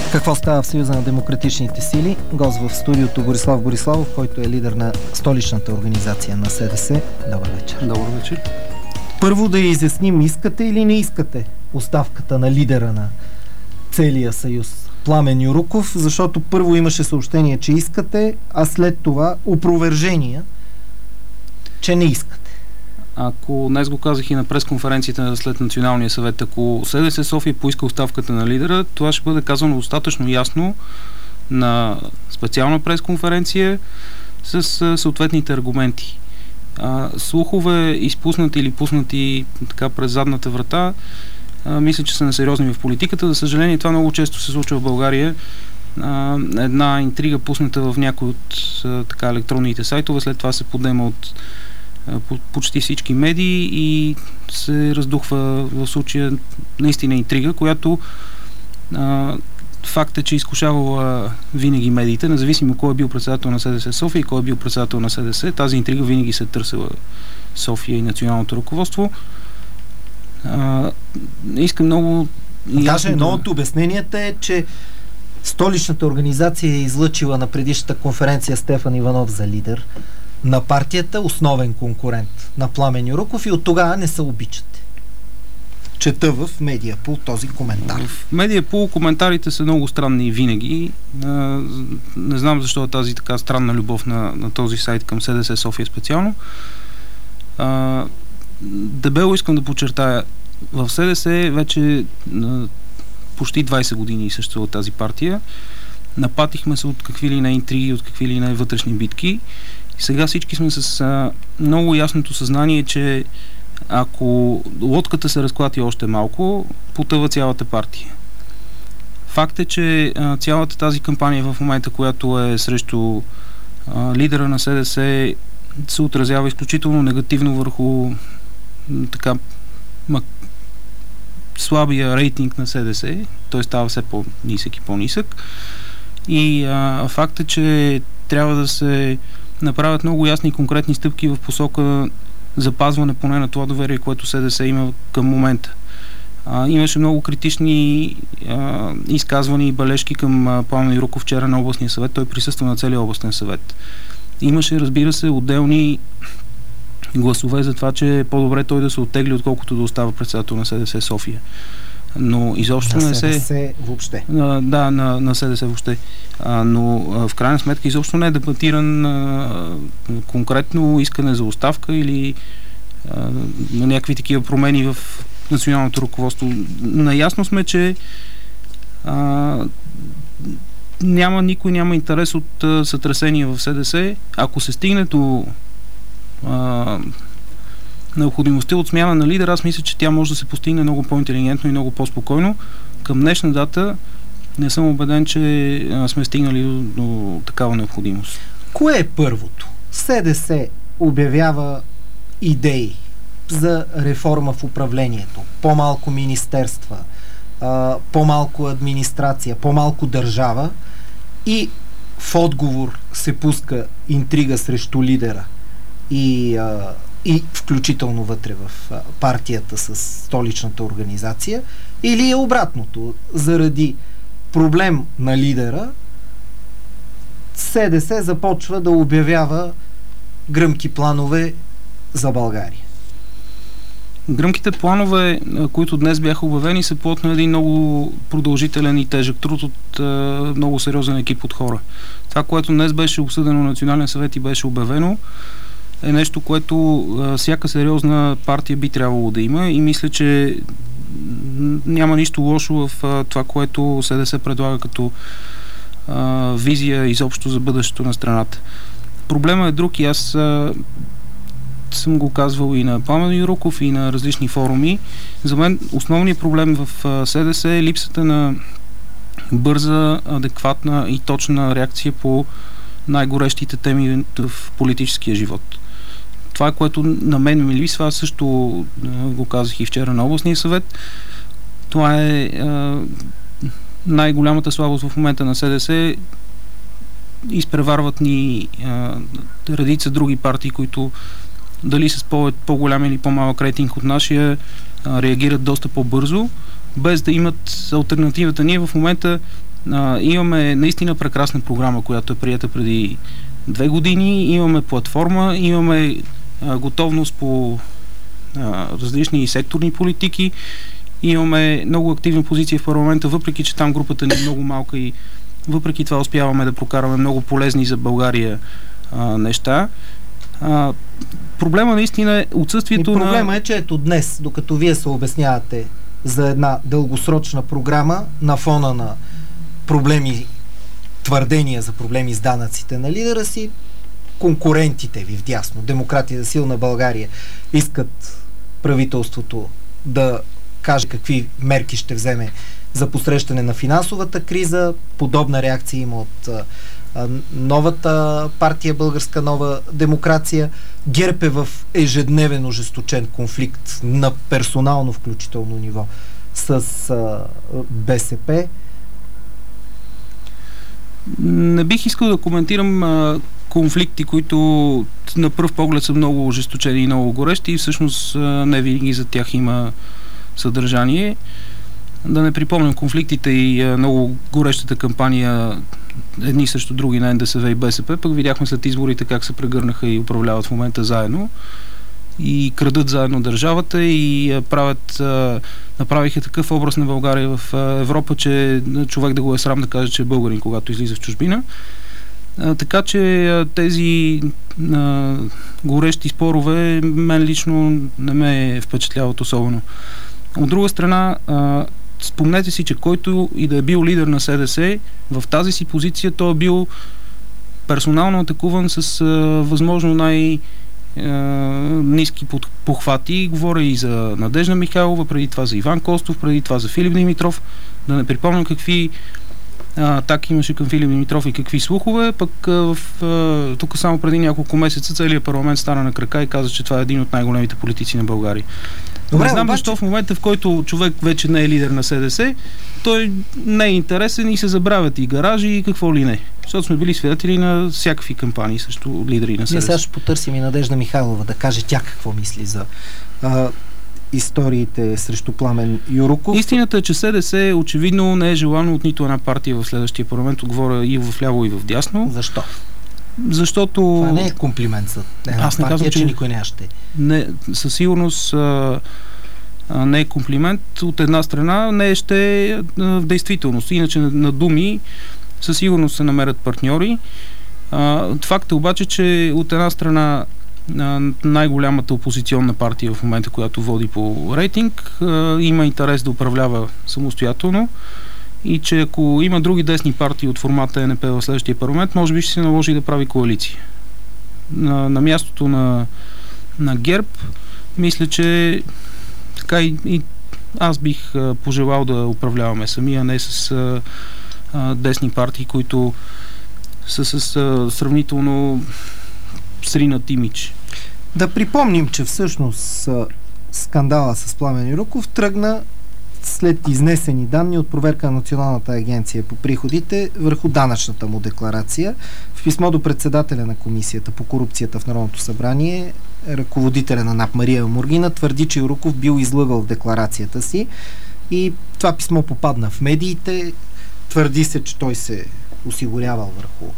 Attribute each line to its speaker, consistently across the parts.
Speaker 1: Какво става в Съюза на демократичните сили? Гост в студиото Борислав Бориславов, който е лидер на столичната организация на СДС. Добър вечер.
Speaker 2: Добър вечер.
Speaker 1: Първо да изясним, искате или не искате оставката на лидера на целия съюз Пламен Юруков, защото първо имаше съобщение, че искате, а след това опровержения, че не искате.
Speaker 2: Ако днес го казах и на пресконференцията след Националния съвет, ако СДС София поиска оставката на лидера, това ще бъде казано достатъчно ясно на специална пресконференция с съответните аргументи. Слухове, изпуснати или пуснати така през задната врата, мисля, че са несериозни в политиката. За съжаление, това много често се случва в България. Една интрига, пусната в някои от така електронните сайтове, след това се подема от почти всички медии и се раздухва в случая наистина интрига, която факт е, че изкушавала винаги медиите, независимо кой е бил председател на СДС София и кой е бил председател на СДС. Тази интрига винаги се търсила София и националното ръководство. Искам много...
Speaker 1: Даже едно от обясненията е, че столичната организация е излъчила на предишната конференция Стефан Иванов за лидер на партията, основен конкурент на Пламен Юруков, и от тогава не се обичате. Чета в Медиапул този коментар.
Speaker 2: В Медиапул коментарите са много странни винаги. Не знам защо е тази така странна любов на този сайт към СДС София специално. Дебело искам да подчертая, в СДС вече почти 20 години съществува тази партия. Напатихме се от какви ли не интриги, от какви ли не вътрешни битки. И сега всички сме с много ясното съзнание, че ако лодката се разклати още малко, потъва цялата партия. Факт е, че цялата тази кампания в момента, която е срещу лидера на СДС, се отразява изключително негативно върху така слабия рейтинг на СДС. Той става все по-нисък и по-нисък. И факт е, че трябва да се направят много ясни и конкретни стъпки в посока запазване поне на това доверие, което СДС има към момента. Имаше много критични изказвания и бележки към Пламен Юруков вчера на областния съвет. Той присъства на целия областен съвет. Имаше, разбира се, отделни гласове за това, че е по-добре той да се оттегли, отколкото да остава председател на СДС София. Но изобщо
Speaker 1: на
Speaker 2: не се...
Speaker 1: СДС въобще.
Speaker 2: Да, на СДС въобще. Но в крайна сметка изобщо не е дебатиран конкретно искане за оставка или на някакви такива промени в националното ръководство. Наясно сме, че никой няма интерес от сътресение в СДС. Ако се стигне до необходимостта от смяна на лидер, аз мисля, че тя може да се постигне много по-интелигентно и много по-спокойно. Към днешна дата не съм убеден, че сме стигнали до такава необходимост.
Speaker 1: Кое е първото? СДС обявява идеи за реформа в управлението. По-малко министерства, по-малко администрация, по-малко държава, и в отговор се пуска интрига срещу лидера и включително вътре в партията с столичната организация, или е обратното? Заради проблем на лидера СДС започва да обявява гръмки планове за България.
Speaker 2: Гръмките планове, които днес бяха обявени, са плод на един много продължителен и тежък труд от много сериозен екип от хора. Това, което днес беше обсъдено на Национален съвет и беше обявено, е нещо, което всяка сериозна партия би трябвало да има, и мисля, че няма нищо лошо в това, което СДС предлага като визия изобщо за бъдещето на страната. Проблема е друг и аз съм го казвал и на Пламен Юруков, и на различни форуми. За мен основният проблем в СДС е липсата на бърза, адекватна и точна реакция по най-горещите теми в политическия живот. Това, което на мен ми липсва, аз също го казах и вчера на областния съвет, това е най-голямата слабост в момента на СДС. Изпреварват ни редица други партии, които дали с по-голям или по-малък рейтинг от нашия реагират доста по-бързо, без да имат алтернативата. Ние в момента Имаме наистина прекрасна програма, която е приета преди 2 години. Имаме платформа, имаме готовност по различни секторни политики. Имаме много активна позиция в парламента, въпреки че там групата ни е много малка и въпреки това успяваме да прокараме много полезни за България неща. Проблема наистина е отсъствието на...
Speaker 1: Проблема е, че ето днес, докато вие се обяснявате за една дългосрочна програма на фона на проблеми, твърдения за проблеми с данъците на лидера си, конкурентите ви вдясно, Демократия за силна България, искат правителството да каже какви мерки ще вземе за посрещане на финансовата криза. Подобна реакция има от новата партия Българска нова демокрация. ГЕРБ е в ежедневен ожесточен конфликт на персонално включително ниво с БСП.
Speaker 2: Не бих искал да коментирам конфликти, които на пръв поглед са много ожесточени и много горещи и всъщност не винаги за тях има съдържание. Да не припомням конфликтите и много горещата кампания едни срещу други на НДСВ и БСП, пък видяхме след изборите как се прегърнаха и управляват в момента заедно и крадат заедно държавата и направиха такъв образ на България в Европа, че човек да го е срам да каже, че е българин, когато излиза в чужбина. Така че тези горещи спорове мен лично не ме впечатляват особено. От друга страна, спомнете си, че който и да е бил лидер на СДС, в тази си позиция той е бил персонално атакуван с възможно ниски похвати. Говоря и за Надежда Михайлова, преди това за Иван Костов, преди това за Филип Димитров. Да не припомням какви атаки имаше към Филип Димитров и какви слухове, пък тук само преди няколко месеца целият парламент стана на крака и каза, че това е един от най-големите политици на България. Добре, не знам защо в момента, в който човек вече не е лидер на СДС, той не е интересен и се забравят и гаражи и какво ли не. Защото сме били свидетели на всякакви кампании срещу лидери на СДС.
Speaker 1: Ние сега ще потърсим и Надежда Михайлова да каже тя какво мисли за историите срещу Пламен Юруков.
Speaker 2: Истината е, че СДС очевидно не е желано от нито една партия в следващия парламент. Отговоря и в ляво, и в дясно.
Speaker 1: Защо?
Speaker 2: Защото...
Speaker 1: Това не е комплимент за една партия, че никой не ще.
Speaker 2: Не, със сигурност не е комплимент. От една страна не ще в действителност. Иначе на думи със сигурност се намерят партньори. Факт е обаче, че от една страна най-голямата опозиционна партия в момента, която води по рейтинг, има интерес да управлява самостоятелно и че ако има други десни партии от формата ЕНП в следващия парламент, може би ще се наложи да прави коалиция. На мястото на ГЕРБ, мисля, че така и аз бих пожелал да управляваме сами, а не с десни партии, които са с сравнително сринат имидж.
Speaker 1: Да припомним, че всъщност скандала с Пламен Юруков тръгна след изнесени данни от проверка на Националната агенция по приходите върху данъчната му декларация. В писмо до председателя на Комисията по корупцията в Народното събрание, ръководителя на НАП Мария Мургина твърди, че Юруков бил излъгал в декларацията си и това писмо попадна в медиите. Твърди се, че той се осигурявал върху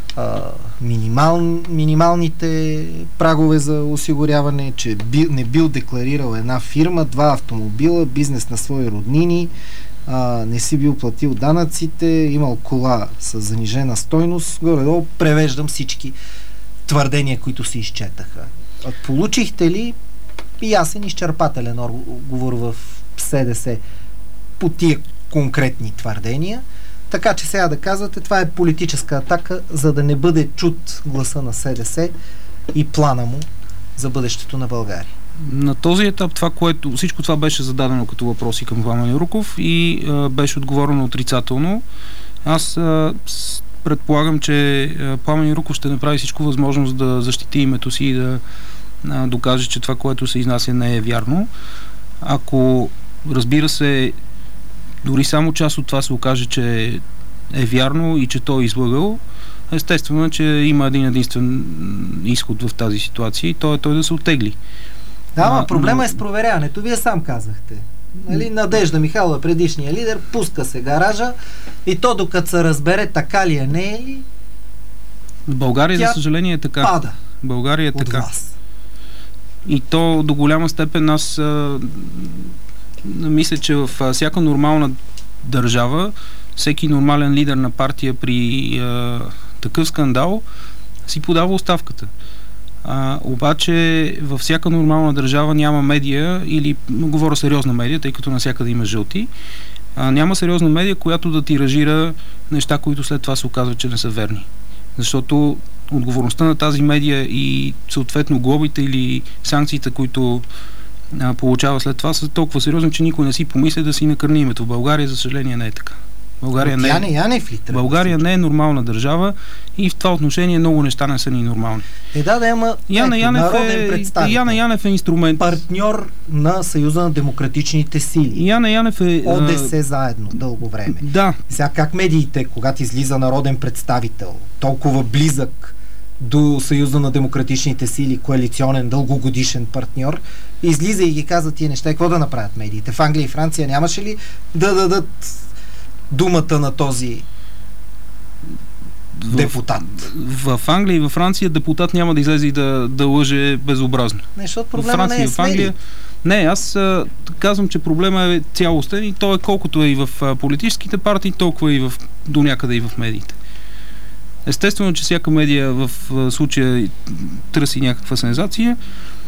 Speaker 1: минималните прагове за осигуряване, че не бил декларирал една фирма, 2 автомобила, бизнес на свои роднини, не си бил платил данъците, имал кола с занижена стойност. Горе-долу превеждам всички твърдения, които се изчетаха. Получихте ли ясен изчерпателен отговор в СДС по тия конкретни твърдения? Така че сега да казвате, това е политическа атака, за да не бъде чут гласа на СДС и плана му за бъдещето на България.
Speaker 2: На този етап всичко това беше зададено като въпроси към Пламен Юруков и беше отговорено отрицателно. Аз предполагам, че Пламен Юруков ще направи всичко възможно да защити името си и да докаже, че това, което се изнася, не е вярно. Ако, разбира се, дори само част от това се окаже, че е вярно и че той е излъгал, естествено, че има един единствен изход в тази ситуация и той да се оттегли.
Speaker 1: Да, проблема е с проверяването. Вие сам казахте. Нали, Надежда Михайлова, предишния лидер, пуска се гаража и то докато се разбере така ли е, не е ли,
Speaker 2: в България, за съжаление, е така.
Speaker 1: Пада.
Speaker 2: България е
Speaker 1: от
Speaker 2: така.
Speaker 1: вас.
Speaker 2: И то до голяма степен аз мисля, че в всяка нормална държава, всеки нормален лидер на партия при такъв скандал си подава оставката. Обаче във всяка нормална държава няма медия, или говоря сериозна медия, тъй като навсякъде има жълти, няма сериозна медия, която да тиражира неща, които след това се оказват, че не са верни. Защото отговорността на тази медия и съответно глобите или санкциите, които получава след това, са толкова сериозни, че никой не си помисля да си накърни името. В България, за съжаление, не е така. България не е нормална държава и в това отношение много неща не са ни нормални.
Speaker 1: Народен представител.
Speaker 2: Яна Янев е инструмент.
Speaker 1: Партньор на Съюза на демократичните сили.
Speaker 2: Яна Янев е...
Speaker 1: ОДС заедно дълго време.
Speaker 2: Да.
Speaker 1: Сега как медиите, когато излиза народен представител, толкова близък до Съюза на демократичните сили, коалиционен, дългогодишен партньор, излиза и ги казва тия неща. Какво да направят медиите? В Англия и Франция нямаше ли да дадат думата на този депутат?
Speaker 2: В Англия и във Франция депутат няма да излезе и да лъже безобразно.
Speaker 1: Не, защото проблема не е с медии.
Speaker 2: Не, аз казвам, че проблема е цялостен и то е колкото е и в политическите партии, толкова и до някъде и в медиите. Естествено, че всяка медия в случая търси някаква сензация.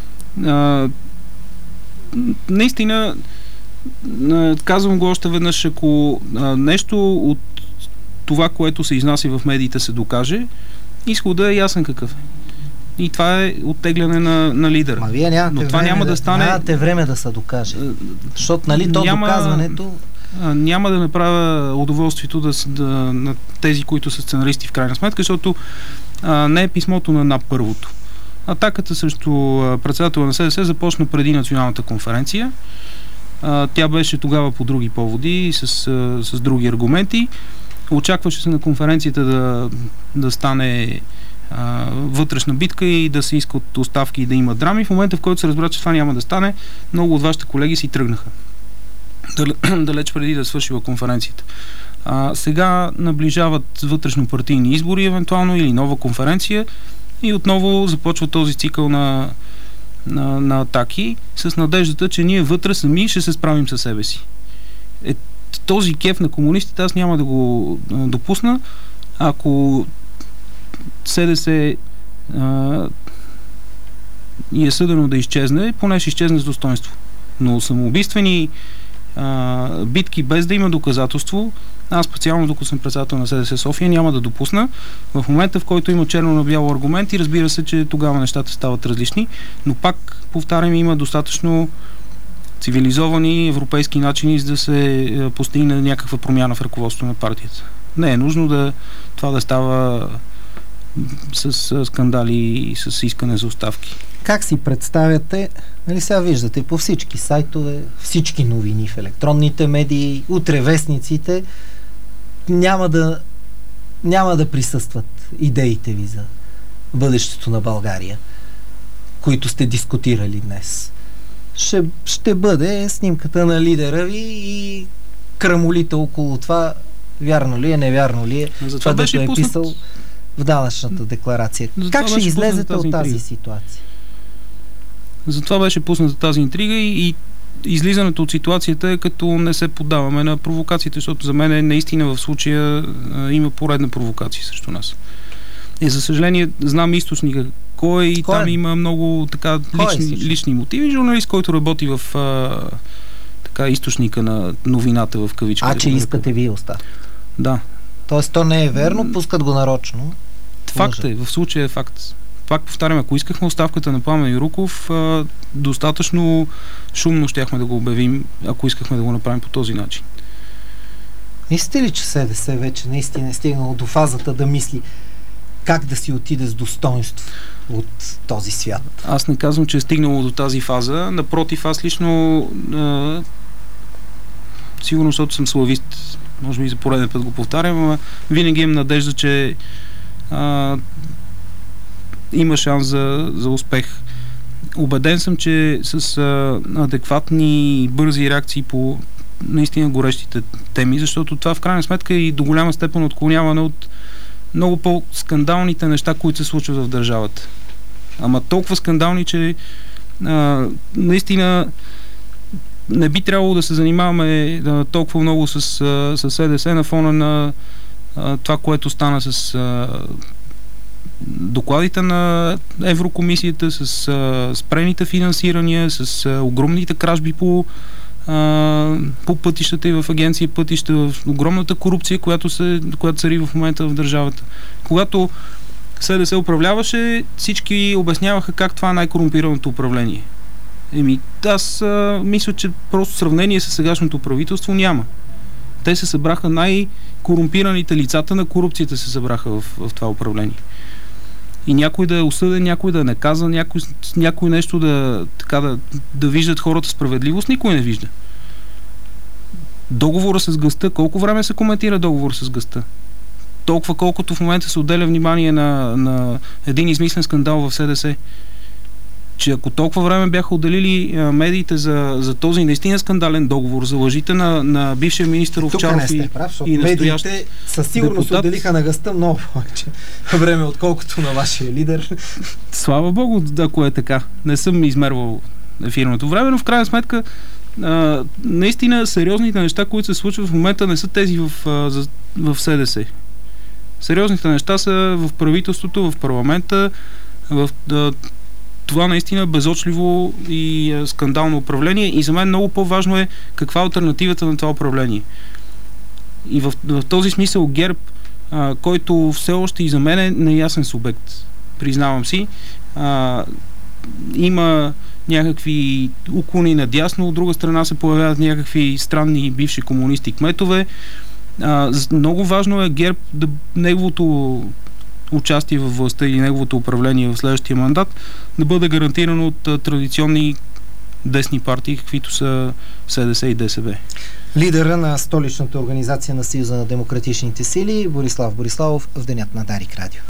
Speaker 2: Наистина, казвам го още веднъж, ако нещо от това, което се изнася в медиите, се докаже, изходът е ясен какъв е. И това е оттегляне на лидера.
Speaker 1: Вие нямате време да се докаже. Защото, нали, доказването...
Speaker 2: Няма да направя удоволствието на тези, които са сценаристи в крайна сметка, защото не е писмото на НАП първото. Атаката срещу председателя на СДС започна преди националната конференция. Тя беше тогава по други поводи, с други аргументи. Очакваше се на конференцията да стане вътрешна битка и да се искат оставки и да има драми. В момента, в който се разбра, че това няма да стане, много от вашите колеги си тръгнаха. Далеч преди да свършила конференцията. Сега наближават вътрешно-партийни избори, евентуално, или нова конференция и отново започва този цикъл на атаки с надеждата, че ние вътре сами ще се справим със себе си. Този кеф на комунистите аз няма да го допусна. Ако СДС и е съдено да изчезне, поне ще изчезне с достоинство. Но самоубийствени битки без да има доказателство, аз специално докато съм председател на СДС София няма да допусна. В момента, в който има черно на бяло аргументи, разбира се, че тогава нещата стават различни, но пак, повтарям, има достатъчно цивилизовани европейски начини, за да се постигне някаква промяна в ръководството на партията. Не е нужно това да става с скандали и с искане за оставки.
Speaker 1: Как си представяте, нали сега виждате по всички сайтове, всички новини в електронните медии, утре вестниците, няма да присъстват идеите ви за бъдещето на България, които сте дискутирали днес. Ще бъде снимката на лидера ви и крамолите около това, вярно ли е, невярно ли е, това да е писал в данъчната декларация. Как ще излезете от тази ситуация?
Speaker 2: Затова беше пусната тази интрига и излизането от ситуацията е като не се поддаваме на провокациите, защото за мен наистина в случая има поредна провокация срещу нас. И за съжаление знам източника кой и там има много така лични мотиви. Журналист, който работи в източника на новината в кавички.
Speaker 1: Че искате вие оставка?
Speaker 2: Да.
Speaker 1: Тоест то не е верно, пускат го нарочно.
Speaker 2: Факт е, в случая е факт. Пак повтарям, ако искахме оставката на Пламен Юруков, достатъчно шумно щяхме да го обявим, ако искахме да го направим по този начин.
Speaker 1: Мислите ли, че СДС вече наистина е стигнало до фазата да мисли как да си отиде с достоинство от този свят?
Speaker 2: Аз не казвам, че е стигнало до тази фаза. Напротив, аз лично сигурно, защото съм славист, може би за пореден път го повтарям, винаги имам надежда, че има шанс за успех. Убеден съм, че с адекватни и бързи реакции по наистина горещите теми, защото това в крайна сметка и до голяма степен отклоняване от много по-скандалните неща, които се случват в държавата. Ама толкова скандални, че наистина не би трябвало да се занимаваме толкова много с СДС на фона на това, което стана с докладите на Еврокомисията, с спрените финансирания, с огромните кражби по пътищата и в агенция пътища, в огромната корупция, която цари в момента в държавата. Когато СДС управляваше, всички обясняваха как това е най-корумпираното управление. Аз мисля, че просто сравнение с сегашното правителство няма. Те се събраха най-корумпираните лицата на корупцията се събраха в това управление. И някой да е осъден, някой да е наказан, някой нещо да виждат хората справедливост, никой не вижда. Договора с газта, колко време се коментира договор с газта? Толкова колкото в момента се отделя внимание на един измислен скандал в СДС. Че ако толкова време бяха отделили медиите за този наистина скандален договор, за лъжите на бившия министър Овчаров и настоящ
Speaker 1: медиите със сигурност отделиха на газта много повече време, отколкото на вашия лидер.
Speaker 2: Слава Богу, ако е така. Не съм измервал ефирното време, но в крайна сметка наистина сериозните неща, които се случват в момента, не са тези в СДС. Сериозните неща са в правителството, в парламента, в това наистина безочливо и скандално управление и за мен много по-важно е каква е алтернативата на това управление. И в този смисъл ГЕРБ, който все още и за мен е неясен субект, признавам си, има някакви уклони надясно, от друга страна се появяват някакви странни бивши комунисти кметове. Много важно е ГЕРБ неговото участие във властта и неговото управление в следващия мандат да бъде гарантирано от традиционни десни партии, каквито са СДС и ДСБ.
Speaker 1: Лидера на столичната организация на Съюза на демократичните сили Борислав Бориславов в денят на Дарик Радио.